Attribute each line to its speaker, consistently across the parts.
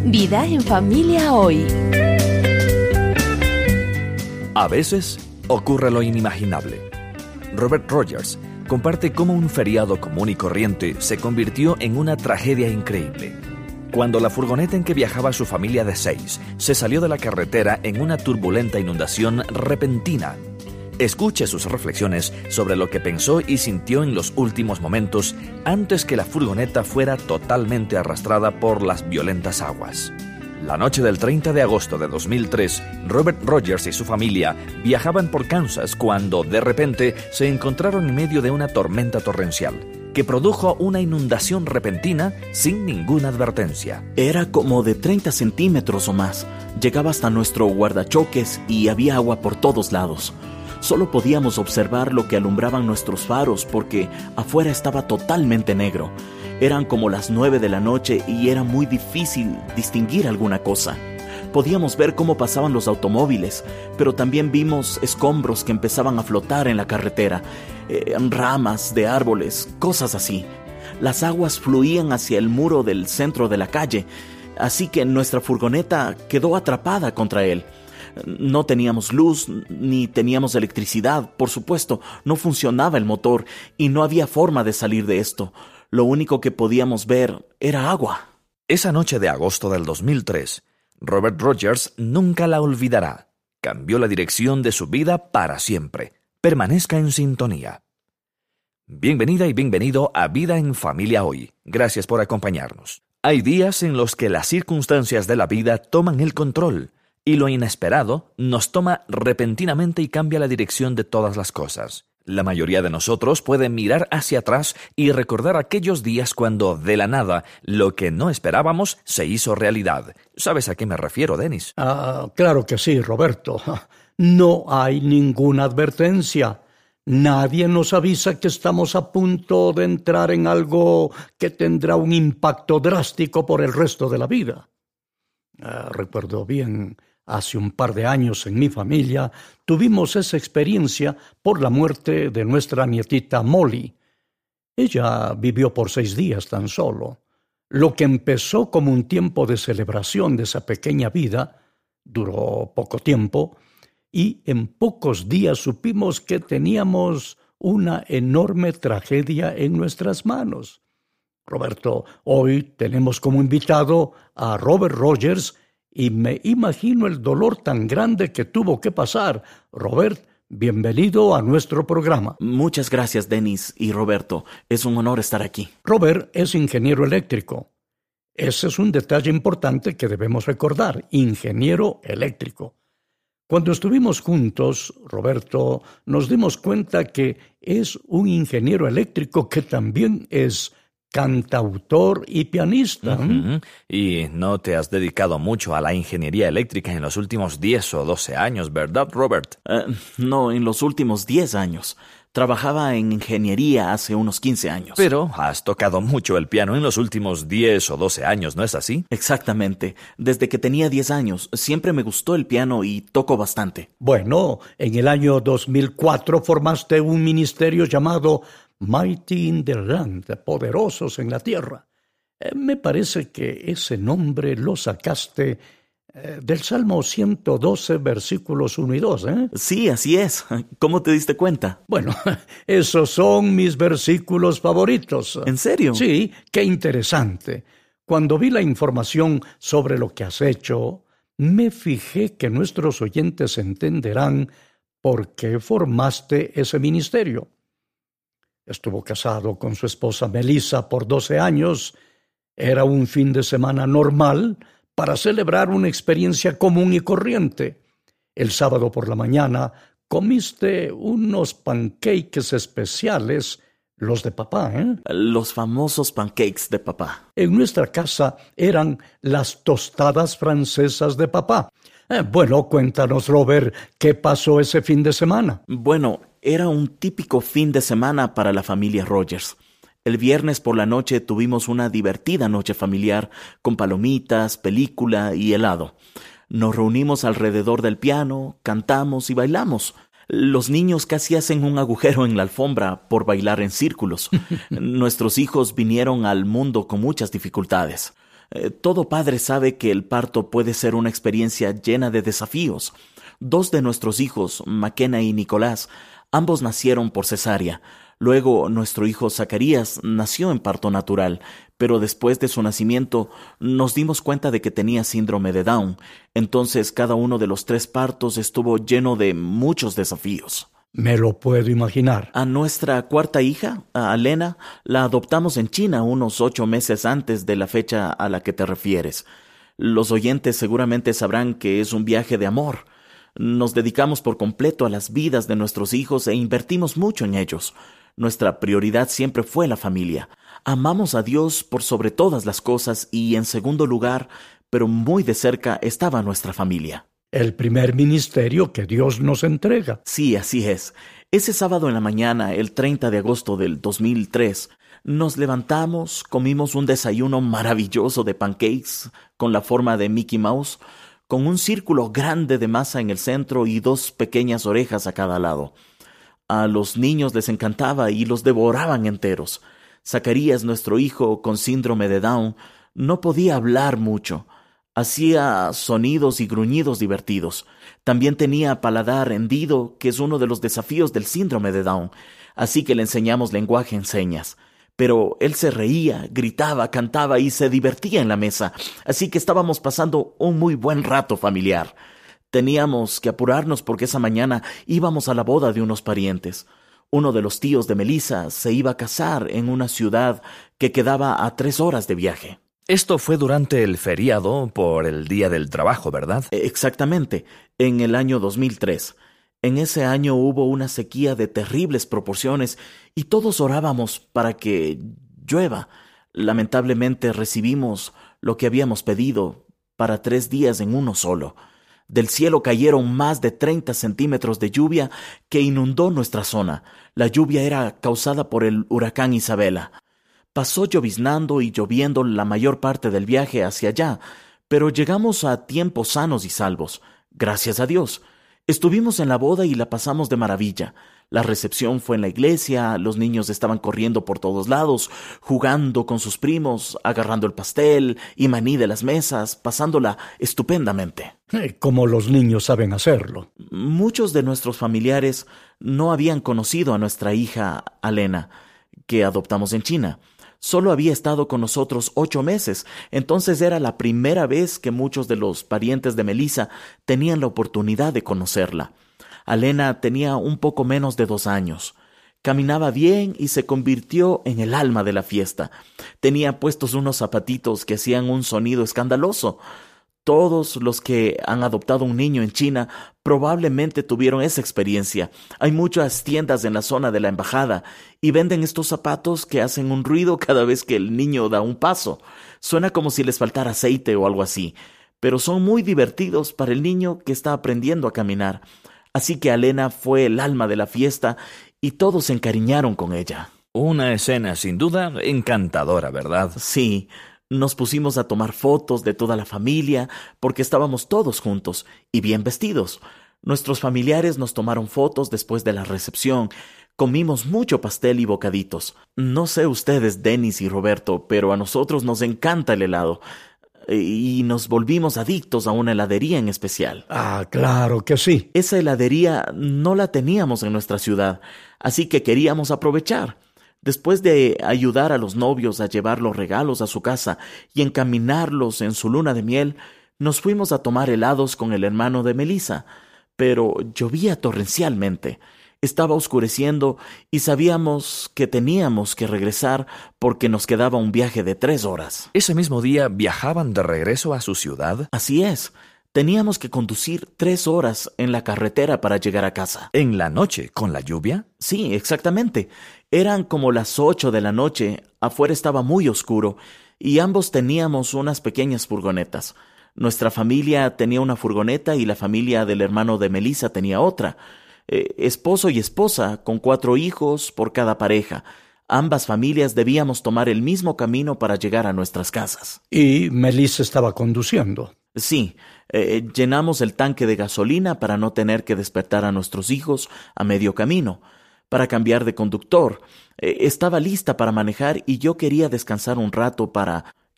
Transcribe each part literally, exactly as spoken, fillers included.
Speaker 1: Vida en familia hoy.
Speaker 2: A veces ocurre lo inimaginable. Robert Rogers comparte cómo un feriado común y corriente se convirtió en una tragedia increíble. Cuando la furgoneta en que viajaba su familia de seis se salió de la carretera en una turbulenta inundación repentina. Escuche sus reflexiones sobre lo que pensó y sintió en los últimos momentos antes que la furgoneta fuera totalmente arrastrada por las violentas aguas. La noche del treinta de agosto de dos mil tres, Robert Rogers y su familia viajaban por Kansas cuando, de repente, se encontraron en medio de una tormenta torrencial que produjo una inundación repentina sin ninguna advertencia.
Speaker 3: Era como de treinta centímetros o más. Llegaba hasta nuestro guardachoques y había agua por todos lados. Solo podíamos observar lo que alumbraban nuestros faros porque afuera estaba totalmente negro. Eran como las nueve de la noche y era muy difícil distinguir alguna cosa. Podíamos ver cómo pasaban los automóviles, pero también vimos escombros que empezaban a flotar en la carretera, eh, ramas de árboles, cosas así. Las aguas fluían hacia el muro del centro de la calle, así que nuestra furgoneta quedó atrapada contra él. No teníamos luz, ni teníamos electricidad, por supuesto, no funcionaba el motor y no había forma de salir de esto. Lo único que podíamos ver era agua.
Speaker 2: Esa noche de agosto del dos mil tres, Robert Rogers nunca la olvidará. Cambió la dirección de su vida para siempre. Permanezca en sintonía. Bienvenida y bienvenido a Vida en Familia Hoy. Gracias por acompañarnos. Hay días en los que las circunstancias de la vida toman el control y lo inesperado nos toma repentinamente y cambia la dirección de todas las cosas. La mayoría de nosotros puede mirar hacia atrás y recordar aquellos días cuando, de la nada, lo que no esperábamos se hizo realidad. ¿Sabes a qué me refiero, Denis?
Speaker 4: Ah, claro que sí, Roberto. No hay ninguna advertencia. Nadie nos avisa que estamos a punto de entrar en algo que tendrá un impacto drástico por el resto de la vida. Ah, recuerdo bien, hace un par de años en mi familia tuvimos esa experiencia por la muerte de nuestra nietita Molly. Ella vivió por seis días tan solo. Lo que empezó como un tiempo de celebración de esa pequeña vida duró poco tiempo y en pocos días supimos que teníamos una enorme tragedia en nuestras manos. Roberto, hoy tenemos como invitado a Robert Rogers y me imagino el dolor tan grande que tuvo que pasar. Robert, bienvenido a nuestro programa.
Speaker 3: Muchas gracias, Denis y Roberto. Es un honor estar aquí.
Speaker 4: Robert es ingeniero eléctrico. Ese es un detalle importante que debemos recordar, ingeniero eléctrico. Cuando estuvimos juntos, Roberto, nos dimos cuenta que es un ingeniero eléctrico que también es cantautor y pianista.
Speaker 2: Uh-huh. Y no te has dedicado mucho a la ingeniería eléctrica en los últimos diez o doce años, ¿verdad, Robert?
Speaker 3: Uh, no, en los últimos diez años. Trabajaba en ingeniería hace unos quince años.
Speaker 2: Pero has tocado mucho el piano en los últimos diez o doce años, ¿no es así?
Speaker 3: Exactamente. Desde que tenía diez años, siempre me gustó el piano y toco bastante.
Speaker 4: Bueno, en el año dos mil cuatro formaste un ministerio llamado Mighty in the Land, poderosos en la tierra. Eh, me parece que ese nombre lo sacaste eh, del Salmo ciento doce, versículos uno y dos, ¿eh?
Speaker 3: Sí, así es. ¿Cómo te diste cuenta?
Speaker 4: Bueno, esos son mis versículos favoritos.
Speaker 3: ¿En serio?
Speaker 4: Sí, qué interesante. Cuando vi la información sobre lo que has hecho, me fijé que nuestros oyentes entenderán por qué formaste ese ministerio. Estuvo casado con su esposa Melissa por doce años. Era un fin de semana normal para celebrar una experiencia común y corriente. El sábado por la mañana comiste unos pancakes especiales, los de papá, ¿eh?
Speaker 3: Los famosos pancakes de papá.
Speaker 4: En nuestra casa eran las tostadas francesas de papá. Eh, bueno, cuéntanos, Robert, ¿qué pasó ese fin de semana?
Speaker 3: Bueno, era un típico fin de semana para la familia Rogers. El viernes por la noche tuvimos una divertida noche familiar con palomitas, película y helado. Nos reunimos alrededor del piano, cantamos y bailamos. Los niños casi hacen un agujero en la alfombra por bailar en círculos. Nuestros hijos vinieron al mundo con muchas dificultades. Eh, todo padre sabe que el parto puede ser una experiencia llena de desafíos. Dos de nuestros hijos, McKenna y Nicolás, ambos nacieron por cesárea. Luego, nuestro hijo Zacarías nació en parto natural, pero después de su nacimiento nos dimos cuenta de que tenía síndrome de Down. Entonces, cada uno de los tres partos estuvo lleno de muchos desafíos.
Speaker 4: Me lo puedo imaginar.
Speaker 3: A nuestra cuarta hija, a Elena, la adoptamos en China unos ocho meses antes de la fecha a la que te refieres. Los oyentes seguramente sabrán que es un viaje de amor. Nos dedicamos por completo a las vidas de nuestros hijos e invertimos mucho en ellos. Nuestra prioridad siempre fue la familia. Amamos a Dios por sobre todas las cosas y, en segundo lugar, pero muy de cerca, estaba nuestra familia.
Speaker 4: El primer ministerio que Dios nos entrega.
Speaker 3: Sí, así es. Ese sábado en la mañana, el treinta de agosto del dos mil tres, nos levantamos, comimos un desayuno maravilloso de pancakes con la forma de Mickey Mouse, con un círculo grande de masa en el centro y dos pequeñas orejas a cada lado. A los niños les encantaba y los devoraban enteros. Zacarías, nuestro hijo con síndrome de Down, no podía hablar mucho. Hacía sonidos y gruñidos divertidos. También tenía paladar hendido, que es uno de los desafíos del síndrome de Down, así que le enseñamos lenguaje en señas. Pero él se reía, gritaba, cantaba y se divertía en la mesa, así que estábamos pasando un muy buen rato familiar. Teníamos que apurarnos porque esa mañana íbamos a la boda de unos parientes. Uno de los tíos de Melissa se iba a casar en una ciudad que quedaba a tres horas de viaje.
Speaker 2: Esto fue durante el feriado por el Día del Trabajo, ¿verdad?
Speaker 3: Exactamente, en el año dos mil tres. En ese año hubo una sequía de terribles proporciones y todos orábamos para que llueva. Lamentablemente recibimos lo que habíamos pedido para tres días en uno solo. Del cielo cayeron más de treinta centímetros de lluvia que inundó nuestra zona. La lluvia era causada por el huracán Isabela. Pasó lloviznando y lloviendo la mayor parte del viaje hacia allá, pero llegamos a tiempo sanos y salvos. Gracias a Dios. Estuvimos en la boda y la pasamos de maravilla. La recepción fue en la iglesia, los niños estaban corriendo por todos lados, jugando con sus primos, agarrando el pastel y maní de las mesas, pasándola estupendamente.
Speaker 4: Como los niños saben hacerlo.
Speaker 3: Muchos de nuestros familiares no habían conocido a nuestra hija Elena, que adoptamos en China. Solo había estado con nosotros ocho meses, entonces era la primera vez que muchos de los parientes de Melissa tenían la oportunidad de conocerla. Elena tenía un poco menos de dos años. Caminaba bien y se convirtió en el alma de la fiesta. Tenía puestos unos zapatitos que hacían un sonido escandaloso. Todos los que han adoptado un niño en China probablemente tuvieron esa experiencia. Hay muchas tiendas en la zona de la embajada y venden estos zapatos que hacen un ruido cada vez que el niño da un paso. Suena como si les faltara aceite o algo así, pero son muy divertidos para el niño que está aprendiendo a caminar. Así que Elena fue el alma de la fiesta y todos se encariñaron con ella.
Speaker 2: Una escena sin duda encantadora, ¿verdad?
Speaker 3: Sí. Nos pusimos a tomar fotos de toda la familia porque estábamos todos juntos y bien vestidos. Nuestros familiares nos tomaron fotos después de la recepción. Comimos mucho pastel y bocaditos. No sé ustedes, Dennis y Roberto, pero a nosotros nos encanta el helado. Y nos volvimos adictos a una heladería en especial.
Speaker 4: Ah, claro que sí.
Speaker 3: Esa heladería no la teníamos en nuestra ciudad, así que queríamos aprovechar. Después de ayudar a los novios a llevar los regalos a su casa y encaminarlos en su luna de miel, nos fuimos a tomar helados con el hermano de Melissa, pero llovía torrencialmente. Estaba oscureciendo y sabíamos que teníamos que regresar porque nos quedaba un viaje de tres horas.
Speaker 2: ¿Ese mismo día viajaban de regreso a su ciudad?
Speaker 3: Así es. Teníamos que conducir tres horas en la carretera para llegar a casa.
Speaker 2: ¿En la noche, con la lluvia?
Speaker 3: Sí, exactamente. Eran como las ocho de la noche, afuera estaba muy oscuro, y ambos teníamos unas pequeñas furgonetas. Nuestra familia tenía una furgoneta y la familia del hermano de Melissa tenía otra. Eh, esposo y esposa, con cuatro hijos por cada pareja. Ambas familias debíamos tomar el mismo camino para llegar a nuestras casas.
Speaker 4: ¿Y Melissa estaba conduciendo?
Speaker 3: Sí, eh, llenamos el tanque de gasolina para no tener que despertar a nuestros hijos a medio camino. Para cambiar de conductor, eh, estaba lista para manejar y yo quería descansar un rato para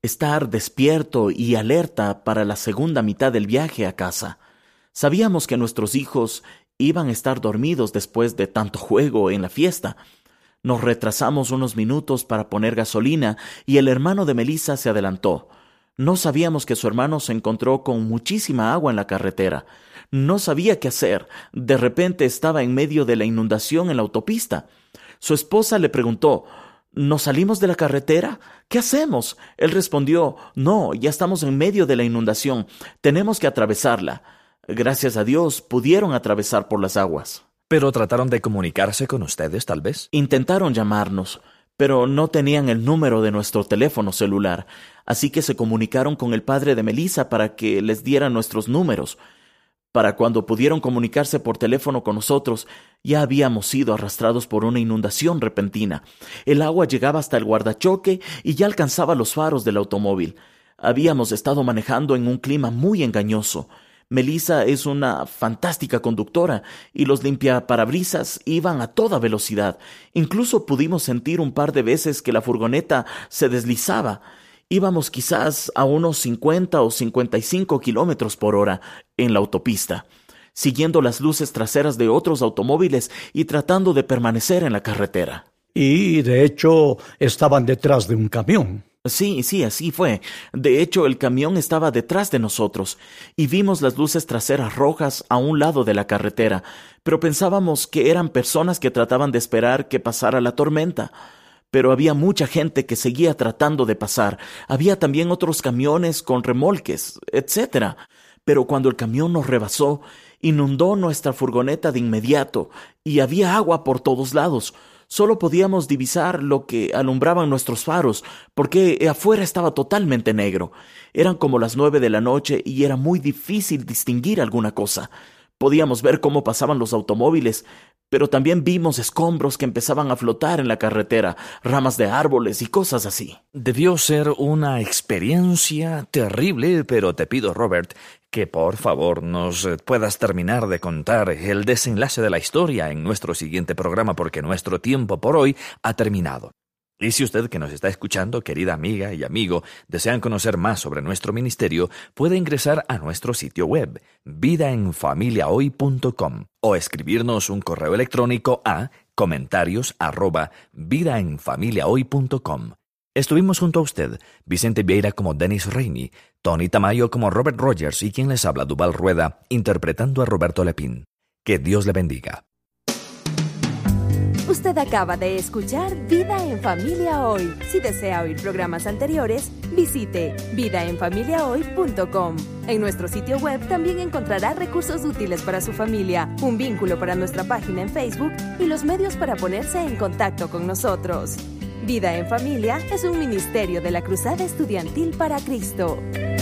Speaker 3: estar despierto y alerta para la segunda mitad del viaje a casa. Sabíamos que nuestros hijos iban a estar dormidos después de tanto juego en la fiesta. Nos retrasamos unos minutos para poner gasolina y el hermano de Melissa se adelantó. No sabíamos que su hermano se encontró con muchísima agua en la carretera. No sabía qué hacer. De repente estaba en medio de la inundación en la autopista. Su esposa le preguntó: ¿nos salimos de la carretera? ¿Qué hacemos? Él respondió: no, ya estamos en medio de la inundación. Tenemos que atravesarla. Gracias a Dios pudieron atravesar por las aguas.
Speaker 2: ¿Pero trataron de comunicarse con ustedes, tal vez?
Speaker 3: Intentaron llamarnos, pero no tenían el número de nuestro teléfono celular, así que se comunicaron con el padre de Melissa para que les diera nuestros números. Para cuando pudieron comunicarse por teléfono con nosotros, ya habíamos sido arrastrados por una inundación repentina. El agua llegaba hasta el guardachoque y ya alcanzaba los faros del automóvil. Habíamos estado manejando en un clima muy engañoso. Melissa es una fantástica conductora y los limpiaparabrisas iban a toda velocidad. Incluso pudimos sentir un par de veces que la furgoneta se deslizaba. Íbamos quizás a unos cincuenta o cincuenta y cinco kilómetros por hora en la autopista, siguiendo las luces traseras de otros automóviles y tratando de permanecer en la carretera.
Speaker 4: Y, de hecho, estaban detrás de un camión.
Speaker 3: Sí, sí, así fue. De hecho, el camión estaba detrás de nosotros y vimos las luces traseras rojas a un lado de la carretera, pero pensábamos que eran personas que trataban de esperar que pasara la tormenta. Pero había mucha gente que seguía tratando de pasar. Había también otros camiones con remolques, etcétera. Pero cuando el camión nos rebasó, inundó nuestra furgoneta de inmediato y había agua por todos lados. Solo podíamos divisar lo que alumbraban nuestros faros, porque afuera estaba totalmente negro. Eran como las nueve de la noche y era muy difícil distinguir alguna cosa. Podíamos ver cómo pasaban los automóviles, pero también vimos escombros que empezaban a flotar en la carretera, ramas de árboles y cosas así.
Speaker 2: Debió ser una experiencia terrible, pero te pido, Robert, que por favor nos puedas terminar de contar el desenlace de la historia en nuestro siguiente programa, porque nuestro tiempo por hoy ha terminado. Y si usted que nos está escuchando, querida amiga y amigo, desean conocer más sobre nuestro ministerio, puede ingresar a nuestro sitio web, vida en familia hoy punto com, o escribirnos un correo electrónico a comentarios arroba vida en familia hoy punto com. Estuvimos junto a usted, Vicente Vieira como Dennis Rainey, Tony Tamayo como Robert Rogers y quien les habla, Duval Rueda, interpretando a Roberto Lepín. Que Dios le bendiga.
Speaker 1: Usted acaba de escuchar Vida en Familia Hoy. Si desea oír programas anteriores, visite vida en familia hoy punto com. En nuestro sitio web también encontrará recursos útiles para su familia, un vínculo para nuestra página en Facebook y los medios para ponerse en contacto con nosotros. Vida en Familia es un ministerio de la Cruzada Estudiantil para Cristo.